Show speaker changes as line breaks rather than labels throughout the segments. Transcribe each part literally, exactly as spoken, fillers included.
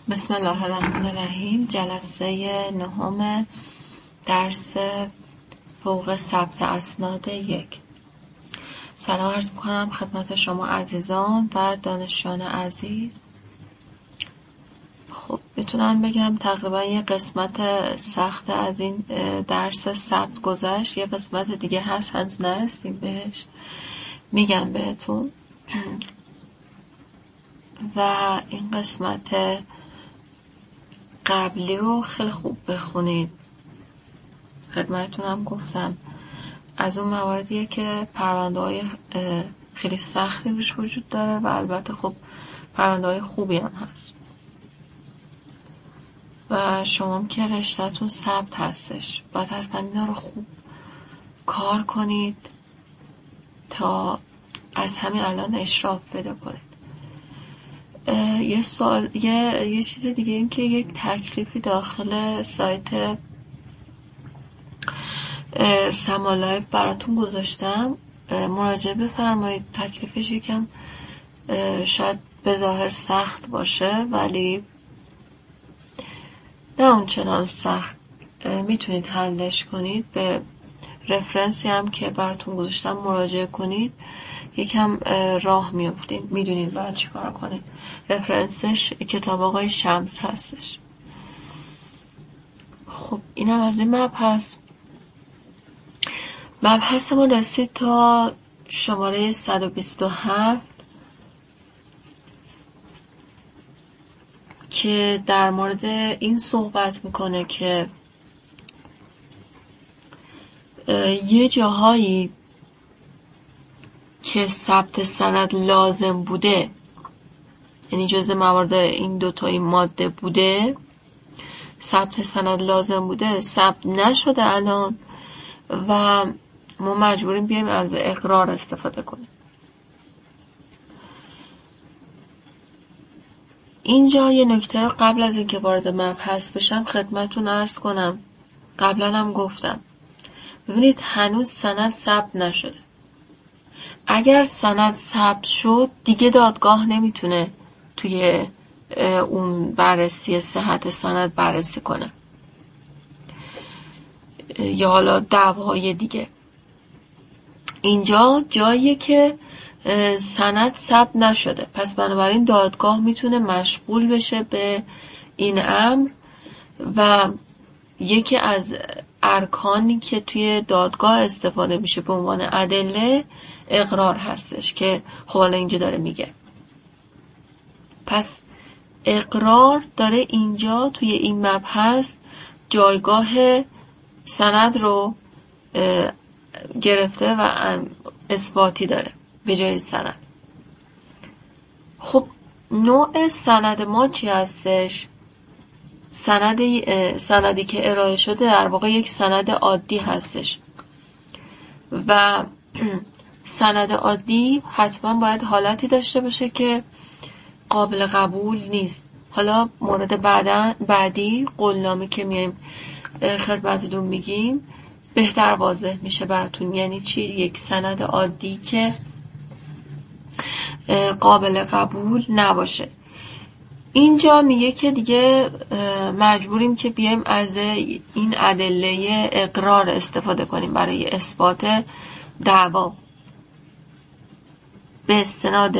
بسم الله الرحمن الرحیم. جلسه نهم درس فوق ثبت اسناد یک. سلام عرض می‌کنم خدمت شما عزیزان و دانشجویان عزیز. خب میتونم بگم تقریبا یه قسمت سخت از این درس ثبت گذشت، یه قسمت دیگه هست هنوز نرسیم بهش، میگم بهتون. و این قسمت قبلی رو خیلی خوب بخونید. خدمتتون هم گفتم از اون مواردیه که پرونده های خیلی سختی روش وجود داره و البته خب پرونده های خوبی هم هست و شما که رشته‌تون ثبت هستش باید حتما اینا رو خوب کار کنید تا از همین الان اشراف پیدا کنید. یه سوال یه یه چیز دیگه این که یک تکلیفی داخل سایت سما لایف براتون گذاشتم، مراجعه بفرمایید. تکلیفش یکم شاید به ظاهر سخت باشه ولی نه اون چنان سخت، میتونید حلش کنید. به رفرنسی هم که براتون گذاشتم مراجعه کنید، یکم راه میافتید، میدونید باید چی کار کنید. رفرنسش کتاب آقای شمس هستش. خب اینم از این مبحث. مبحث ما رسید تا شماره صد و بیست و هفت که در مورد این صحبت میکنه که یه جاهایی که ثبت سند لازم بوده، یعنی جزء موارد این دوتایی ماده بوده، ثبت سند لازم بوده، ثبت نشده الان و ما مجبوریم بیایم از اقرار استفاده کنیم. اینجا یه نکته رو قبل از اینکه وارد مبحث بشم خدمتتون عرض کنم. قبلا هم گفتم ببینید هنوز سند ثبت نشده. اگر سند ثبت شد دیگه دادگاه نمیتونه توی اون بررسی صحت سند بررسی کنه یا حالا دعواهای دیگه. اینجا جاییه که سند ثبت نشده، پس بنابراین دادگاه میتونه مشغول بشه به این امر و یکی از ارکانی که توی دادگاه استفاده میشه به عنوان ادله اقرار هستش که خب حالا اینجا داره میگه. پس اقرار داره اینجا توی این مبحث جایگاه سند رو گرفته و اثباتی داره به جای سند. خب نوع سند ما چی هستش؟ سندی سندی که ارائه شده در واقع یک سند عادی هستش و سند عادی حتما باید حالتی داشته باشه که قابل قبول نیست. حالا مورد بعدا بعدی قولنامه که میایم خدمتتون میگیم بهتر واضح میشه براتون یعنی چی یک سند عادی که قابل قبول نباشه. اینجا میگه که دیگه مجبوریم که بیایم از این ادله اقرار استفاده کنیم برای اثبات دعوا به استناد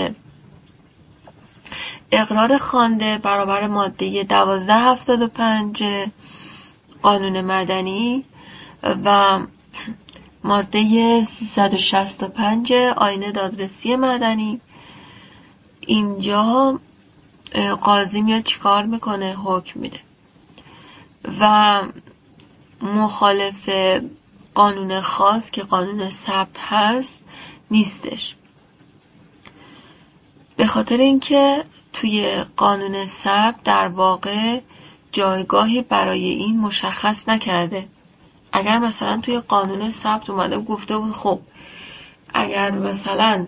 اقرار خوانده برابر ماده دوازده هفتاد و پنج قانون مدنی و ماده سیصد و شصت و پنج آیین دادرسی مدنی. اینجا قاضی میاد چیکار میکنه؟ حکم میده و مخالف قانون خاص که قانون ثبت هست نیستش، به خاطر اینکه توی قانون ثبت در واقع جایگاهی برای این مشخص نکرده. اگر مثلا توی قانون ثبت اومده گفته بود خب اگر مثلا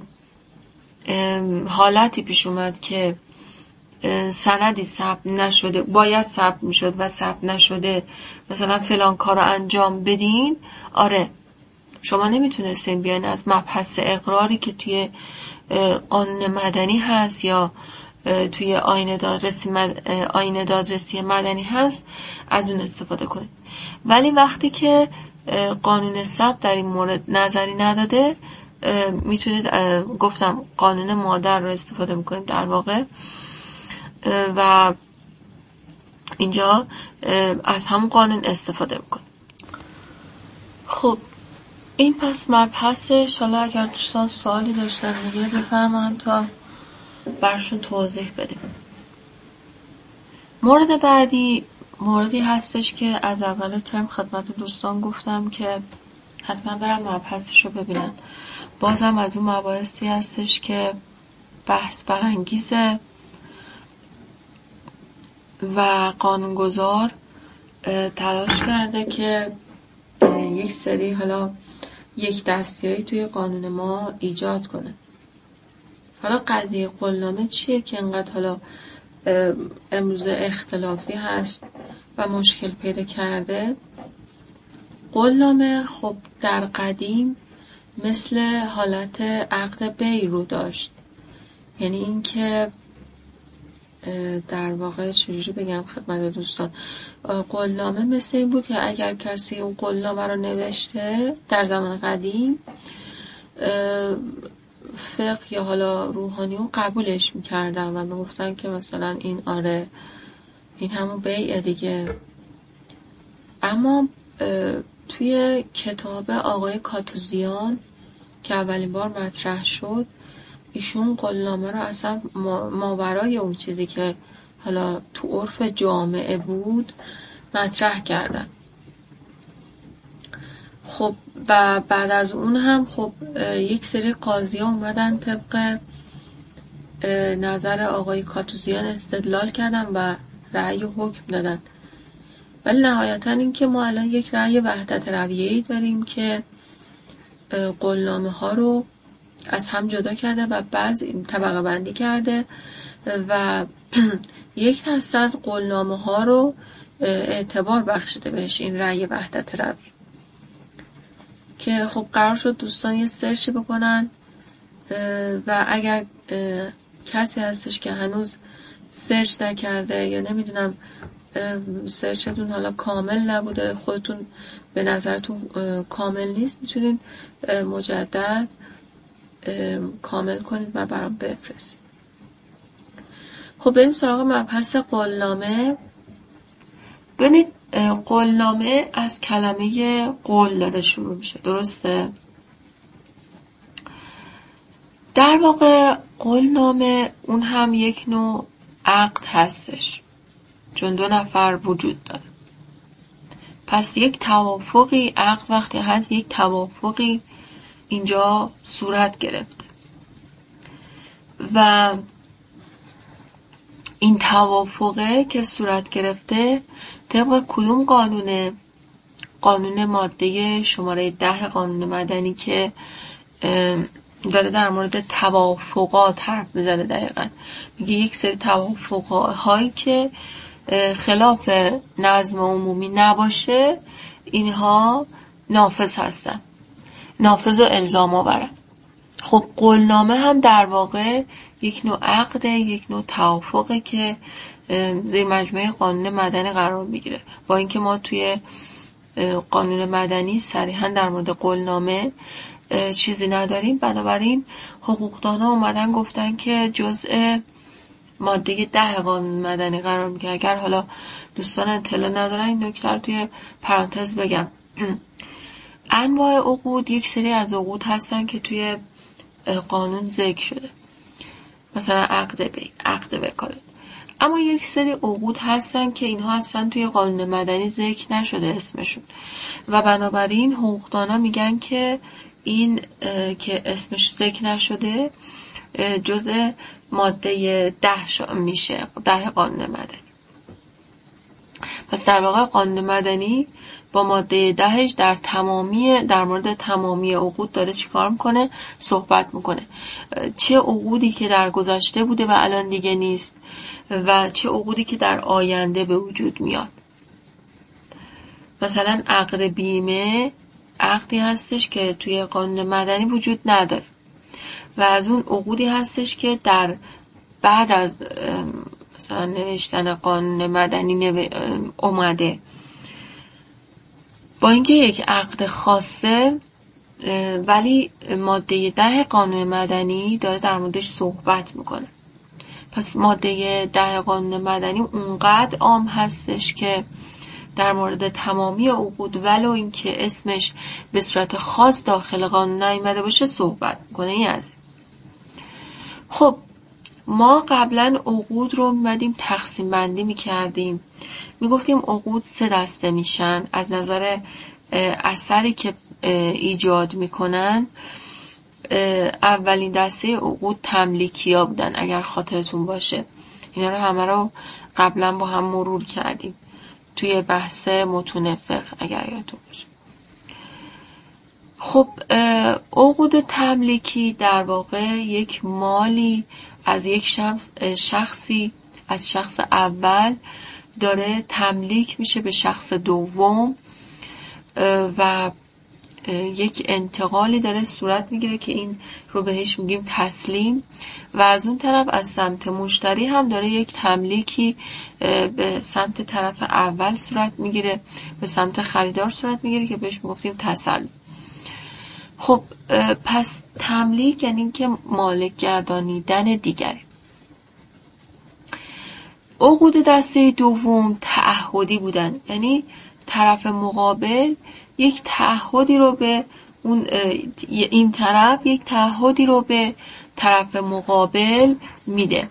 حالتی پیش اومد که سندی ثبت نشده باید ثبت میشد و ثبت نشده، مثلا فلان کارو انجام بدین، آره شما نمیتونستین بیاین از مبحث اقراری که توی قانون مدنی هست یا توی آیین دادرسی مد... آیین دادرسی مدنی هست از اون استفاده کنید. ولی وقتی که قانون ثبت در این مورد نظری نداده، میتونید گفتم قانون مادر رو استفاده میکنید در واقع و اینجا از همون قانون استفاده میکنید. خب این پس مبحثش. حالا اگر دوستان سوالی داشتن دیگه بفرمایید تا برشون توضیح بدیم. مورد بعدی موردی هستش که از اول ترم خدمت دوستان گفتم که حتما برن مبحثش رو ببینن. بازم از اون مباحثی هستش که بحث برانگیزه و قانونگذار تلاش کرده که یک سری حالا یک دستیایی توی قانون ما ایجاد کنه. حالا قضیه قولنامه چیه که انقدر حالا امروزه اختلافی هست و مشکل پیدا کرده؟ قولنامه خب در قدیم مثل حالت عقد بی رو داشت، یعنی این که در واقع چجوری بگم خدمت دوستان، قولنامه مثل این بود که اگر کسی اون قولنامه رو نوشته در زمان قدیم، فقه یا حالا روحانیون قبولش میکردن و میگفتن که مثلا این آره این همون بیعه دیگه. اما توی کتاب آقای کاتوزیان که اولین بار مطرح شد، ایشون قولنامه رو اصلا ماورای اون چیزی که حالا تو عرف جامعه بود مطرح کردن. خب و بعد از اون هم خب یک سری قاضی ها اومدن طبق نظر آقای کاتوزیان استدلال کردن و رأی و حکم دادن. ولی نهایتا این که ما الان یک رأی وحدت رویه‌ای داریم که قولنامه ها رو از هم جدا کرده و بعض طبقه بندی کرده و یک دسته از قولنامه ها رو اعتبار بخشیده بهش این رأی وحدت رویه، که خب قرار شد دوستان یه سرچی بکنن و اگر کسی هستش که هنوز سرچ نکرده یا نمیدونم سرچتون حالا کامل نبوده، خودتون به نظرتون کامل نیست، میتونین مجدد کامل کنید و برام بفرستید. خب بریم سراغ مبحث قولنامه. ببینید قولنامه از کلمه قول داره شروع میشه، درسته؟ در واقع قولنامه اون هم یک نوع عقد هستش، چون دو نفر وجود داره. پس یک توافقی، عقد وقتی هست یک توافقی اینجا صورت گرفته و این توافقه که صورت گرفته طبق کدوم قانونه؟ قانون ماده شماره ده قانون مدنی که داره در مورد توافقات حرف میزنه. دقیقا میگه یک سری توافقهایی که خلاف نظم عمومی نباشه اینها نافذ هستن، نافذ و الزام آورن. خب قولنامه هم در واقع یک نوع عقده، یک نوع توافقه که زیر مجموعه قانون مدنی قرار میگیره. با اینکه ما توی قانون مدنی صریحا در مورد قولنامه چیزی نداریم، بنابراین حقوقدانا اومدن گفتن که جزء ماده ده قانون مدنی قرار میگیره. اگر حالا دوستان اطلاع ندارن این نکته رو توی پرانتز بگم. انواع عقود، یک سری از عقود هستن که توی قانون ذکر شده، مثلا عقد بی، عقد وکالت. اما یک سری عقود هستن که اینها هستن توی قانون مدنی ذکر نشده اسمشون و بنابراین حقوقدانا میگن که این که اسمش ذکر نشده جزء ماده ده میشه، ده قانون مدنی. پس در واقع قانون مدنی با ماده دهش در تمامی در مورد تمامی عقود داره چیکار میکنه؟ صحبت میکنه. چه عقودی که در گذشته بوده و الان دیگه نیست و چه عقودی که در آینده به وجود میاد. مثلا عقد بیمه عقدی هستش که توی قانون مدنی وجود نداره و از اون عقودی هستش که در بعد از مثلا نوشتن قانون مدنی نو... اومده، با اینکه یک عقد خاصه ولی ماده ده قانون مدنی داره در موردش صحبت میکنه. پس ماده ده قانون مدنی اونقدر عام هستش که در مورد تمامی عقود ولو اینکه اسمش به صورت خاص داخل قانون نیامده باشه صحبت میکنه. این از خب ما قبلا عقود رو میمدیم تقسیم بندی میکردیم، میگفتیم عقود سه دسته میشن از نظر اثری که ایجاد میکنن. اولین دسته عقود تملیکی ها بودن اگر خاطرتون باشه، اینا رو همه رو قبلا با هم مرور کردیم توی بحث متون فقه اگر یادتون باشه. خب عقود تملیکی در واقع یک مالی از یک شخص شخصی از شخص اول داره تملیک میشه به شخص دوم و یک انتقالی داره صورت میگیره که این رو بهش میگیم تسلیم، و از اون طرف از سمت مشتری هم داره یک تملیکی به سمت طرف اول صورت میگیره، به سمت خریدار صورت میگیره که بهش میگفتیم تسلیم. خب پس تملیک یعنی که مالک گردانیدن دیگری. عقود دسته دوم تعهدی بودن، یعنی طرف مقابل یک تعهدی رو به اون این طرف یک تعهدی رو به طرف مقابل میده.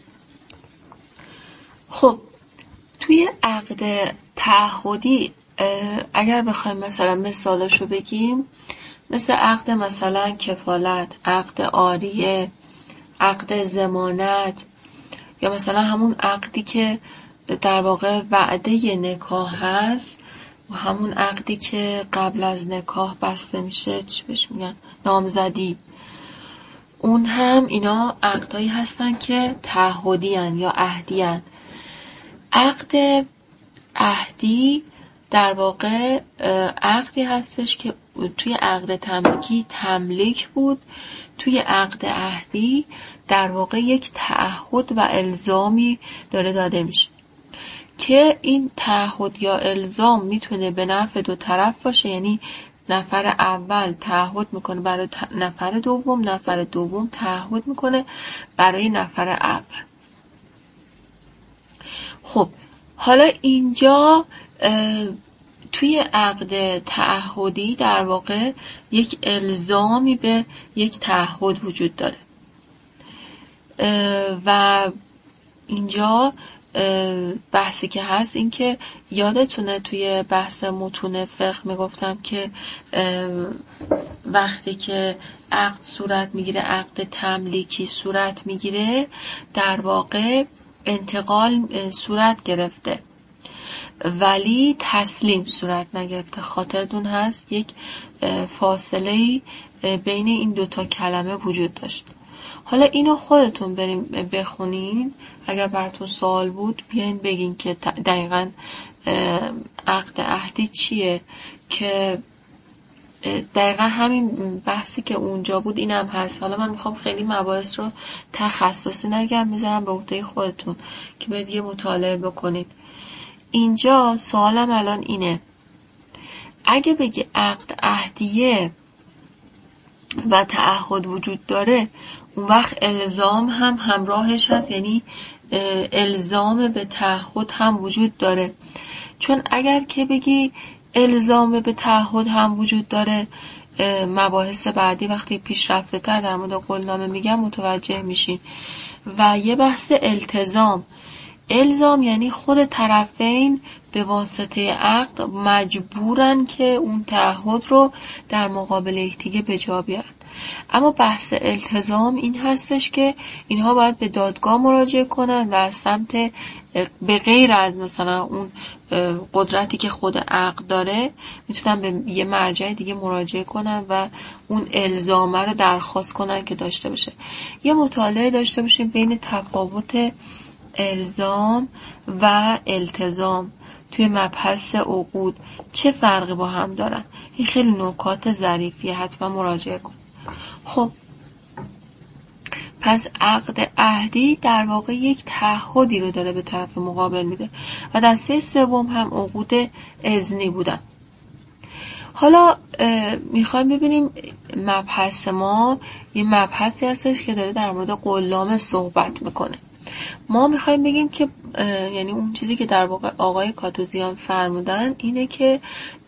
خب توی عقد تعهدی اگر بخوایم مثلا مثالاشو بگیم، مثل عقد مثلا کفالت، عقد عاریه، عقد ضمانت، یا مثلا همون عقدی که در واقع وعده نکاح هست و همون عقدی که قبل از نکاح بسته میشه، چی بهش میگن، نامزدی. اون هم اینا عقدایی هستن که تعهدی هن یا عهدی هن. عقد عهدی در واقع عقدی هستش که توی عقد تملیکی تملیک بود، توی عقد عهدی در واقع یک تعهد و الزامی داره داده میشه که این تعهد یا الزام میتونه به نفع دو طرف باشه، یعنی نفر اول تعهد میکنه برای نفر دوم، نفر دوم تعهد میکنه برای نفر اول. خب حالا اینجا توی عقد تعهدی در واقع یک الزامی به یک تعهد وجود داره و اینجا بحثی که هست این که یادتونه توی بحث متون فقه میگفتم که وقتی که عقد صورت میگیره، عقد تملیکی صورت میگیره، در واقع انتقال صورت گرفته ولی تسلیم صورت نگرفته. خاطرتون هست یک فاصله‌ای بین این دوتا کلمه وجود داشت. حالا اینو خودتون بریم بخونین، اگر براتون سوال بود بیاین بگین که دقیقاً عقد عهدی چیه، که دقیقاً همین بحثی که اونجا بود اینم هست. حالا من میخوام خیلی مباحث رو تخصصی نگم، میذارم به عهده خودتون که برید یه مطالعه بکنید. اینجا سوالم الان اینه، اگه بگی عقد عهدیه و تعهد وجود داره، اون وقت الزام هم همراهش هست، یعنی الزام به تعهد هم وجود داره. چون اگر که بگی الزام به تعهد هم وجود داره، مباحث بعدی وقتی پیشرفته تر در مورد قولنامه میگم متوجه میشین. و یه بحث التزام، الزام یعنی خود طرفین به واسطه عقد مجبورن که اون تعهد رو در مقابل یکدیگه به جا بیارن. اما بحث التزام این هستش که اینها باید به دادگاه مراجعه کنن و از سمت به غیر از مثلا اون قدرتی که خود عقد داره میتونن به یه مرجع دیگه مراجعه کنن و اون الزامه رو درخواست کنن که داشته باشه. یه مطالعه داشته باشیم بین تفاوت الزام و التزام توی مبحث عقود چه فرقی با هم دارن. این خیلی نکات ظریفیه، حتما مراجعه کن. خب پس عقد عهدی در واقع یک تعهدی رو داره به طرف مقابل میده و دسته سوم هم عقود اذنی بودن. حالا میخوایم ببینیم مبحث ما یه مبحثی هستش که داره در مورد قولنامه صحبت میکنه. ما میخوایم بگیم که یعنی اون چیزی که در واقع آقای کاتوزیان فرمودن اینه که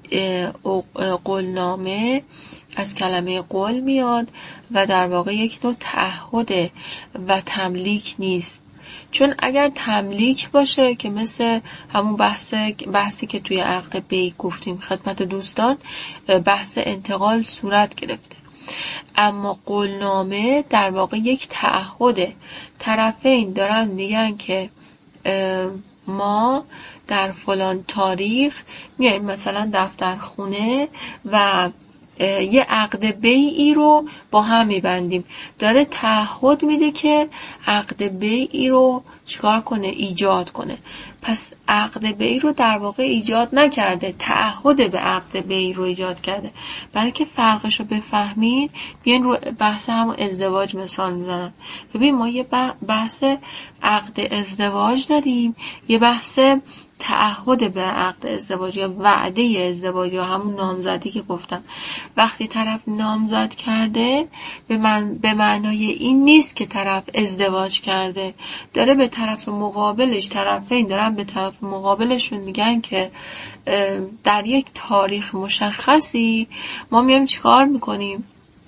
قولنامه از کلمه قول میاد و در واقع یک نوع تعهد و تملیک نیست. چون اگر تملیک باشه که مثل همون بحث بحثی که توی عقد بیع گفتیم خدمت دوستان، بحث انتقال صورت گرفته. اما قولنامه در واقع یک تعهده. طرفین دارن میگن که ما در فلان تاریخ میایم مثلا دفترخونه و یه عقد بیعی رو با هم میبندیم. داره تعهد میده که عقد بیعی رو چیکار کنه؟ ایجاد کنه. پس عقد بیع رو در واقع ایجاد نکرده، تعهد به عقد بیع رو ایجاد کرده. برای که فرقش رو بفهمید بیاین رو بحث همون ازدواج مثال میزنم. ببین ما یه بحث عقد ازدواج داریم، یه بحث تعهد به عقد ازدواج یا وعده ازدواج یا همون نامزدی که گفتم. وقتی طرف نامزد کرده به من به معنای این نیست که طرف ازدواج کرده. داره به طرف مقابلش، طرفین دارن به طرف مقابلشون میگن که در یک تاریخ مشخصی ما میایم چیکار میکنیم؟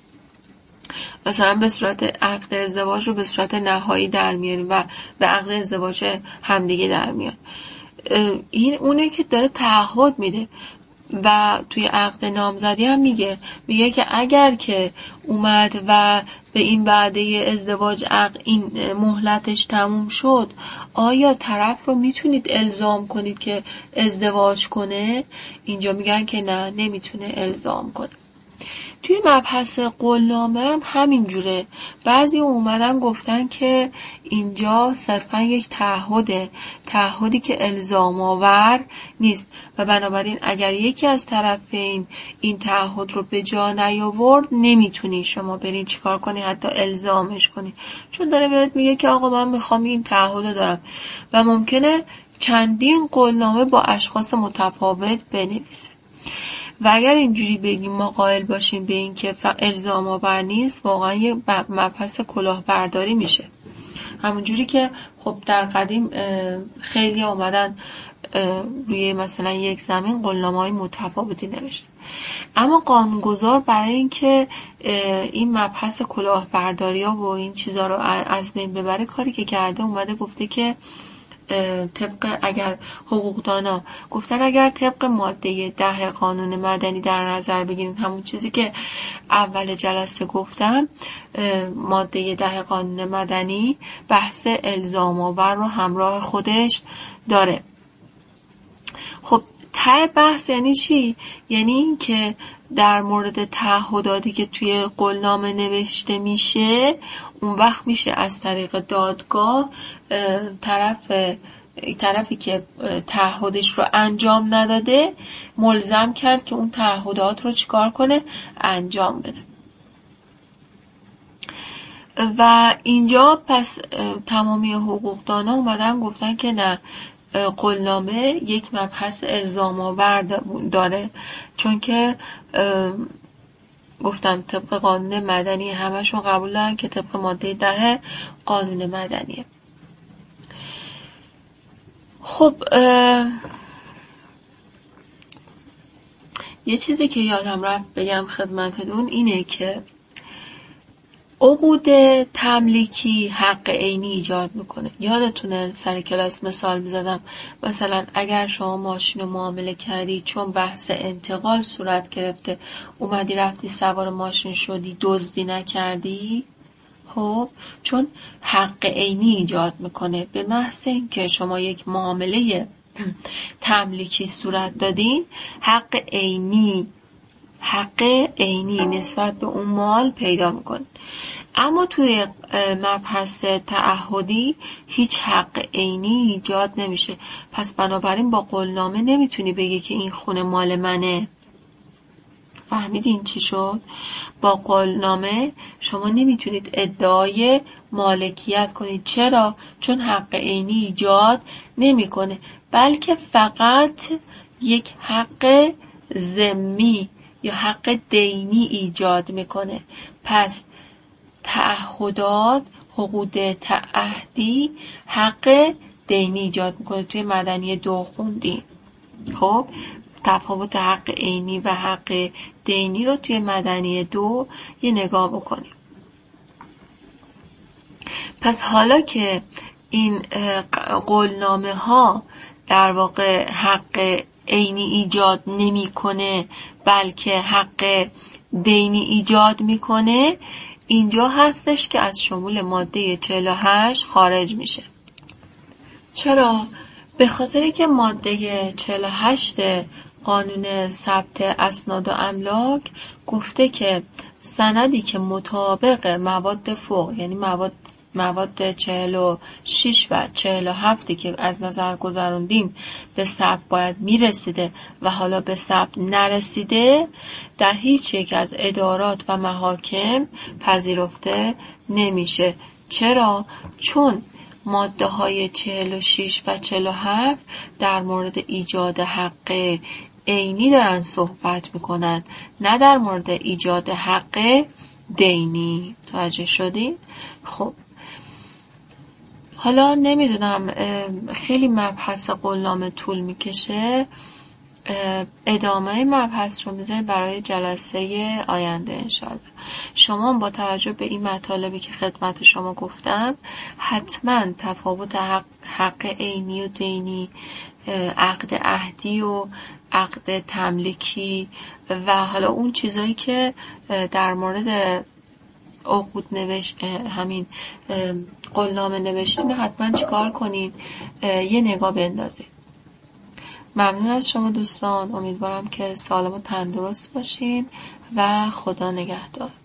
مثلا به صورت عقد ازدواج رو به صورت نهایی در میاریم و به عقد ازدواج همدیگه در میان. این اونه که داره تعهد میده. و توی عقد نامزدی هم میگه میگه که اگر که اومد و به این وعده ازدواج عقد این مهلتش تموم شد، آیا طرف رو میتونید الزام کنید که ازدواج کنه؟ اینجا میگن که نه، نمیتونه الزام کنه. توی مبحث قولنامه هم همین جوره. بعضی اومدن گفتن که اینجا صرفا یک تعهده، تعهدی که الزام آور نیست و بنابراین اگر یکی از طرفین این تعهد رو به جا نیاورد نمیتونی شما برین چیکار کنی؟ حتی الزامش کنی. چون داره بهت میگه که آقا من میخوام این تعهد دارم و ممکنه چندین قولنامه با اشخاص متفاوت بنویسه. و اگر اینجوری بگیم ما قائل باشیم به این که الزام آور نیست، واقعا یه مبحث کلاهبرداری میشه. همونجوری که خب در قدیم خیلی آمدن روی مثلا یک زمین قولنامه‌های متفاوتی نوشتن. اما قانونگذار برای اینکه این مبحث کلاهبرداری‌ها و این چیزا رو از بین ببره، کاری که کرده اومده گفته که طبق اگر حقوقدانا گفتن اگر طبق ماده ده قانون مدنی در نظر بگیرید، همون چیزی که اول جلسه گفتم، ماده ده قانون مدنی بحث الزام آور رو همراه خودش داره. خب ته بحث یعنی چی؟ یعنی این که در مورد تعهداتی که توی قولنامه نوشته میشه، اون وقت میشه از طریق دادگاه طرف طرفی که تعهدش رو انجام نداده ملزم کرد که اون تعهدات رو چیکار کنه؟ انجام بده. و اینجا پس تمامی حقوقدانا اومدن گفتن که نه، قولنامه یک مبحث الزام آور داره، چون که گفتم طبق قانون مدنی همشون قبول دارن که طبق ماده ده قانون مدنیه. خب یه چیزی که یادم رفت بگم خدمتتون اینه که عقود تملیکی حق عینی ایجاد میکنه. یادتونه سر کلاس مثال میزدم، مثلا اگر شما ماشین رو معامله کردی، چون بحث انتقال صورت گرفته، اومدی رفتی سوار ماشین شدی، دزدی نکردی، خب چون حق عینی ایجاد میکنه. به محض اینکه شما یک معامله تملیکی صورت دادین، حق عینی حق عینی نسبت به اون مال پیدا میکنه. اما توی مبحث تعهدی هیچ حق عینی ایجاد نمیشه. پس بنابراین با قولنامه نمیتونی بگی که این خونه مال منه. فهمیدین چی شد؟ با قولنامه شما نمیتونید ادعای مالکیت کنید. چرا؟ چون حق عینی ایجاد نمیکنه، بلکه فقط یک حق ضمنی یا حق دینی ایجاد میکنه. پس تعهدات، حقوق تعهدی حق دینی ایجاد میکنه. توی مدنی دو خوندیم. خب تفاوت حق عینی و حق دینی رو توی مدنی دو یه نگاه بکنیم. پس حالا که این قولنامه ها در واقع حق عینی ایجاد نمیکنه بلکه حق دینی ایجاد میکنه، اینجا هستش که از شمول ماده چهل و هشت خارج میشه. چرا؟ به خاطری که ماده چهل و هشت قانون ثبت اسناد و املاک گفته که سندی که مطابق مواد فوق، یعنی مواد مواد چهل و شش و چهل و هفت که از نظر گذروندیم به ثبت باید میرسیده و حالا به ثبت نرسیده، در هیچ یک از ادارات و محاکم پذیرفته نمیشه. چرا؟ چون ماده های چهل و شش و چهل و هفت در مورد ایجاد حق عینی دارن صحبت میکنن، نه در مورد ایجاد حق دینی. توجه شدید؟ خب حالا نمیدونم، خیلی مبحث قولنامه طول میکشه، ادامه مبحث رو میذاریم برای جلسه آینده انشالله. شما با توجه به این مطالبی که خدمت شما گفتم حتما تفاوت حق, حق عینی و دینی، عقد عهدی و عقد تملیکی و حالا اون چیزایی که در مورد عقود نوشت همین قولنامه نوشتین حتما چیکار کنین؟ یه نگاه بندازید. ممنون از شما دوستان، امیدوارم که سالم و تندرست باشین و خدا نگهدار.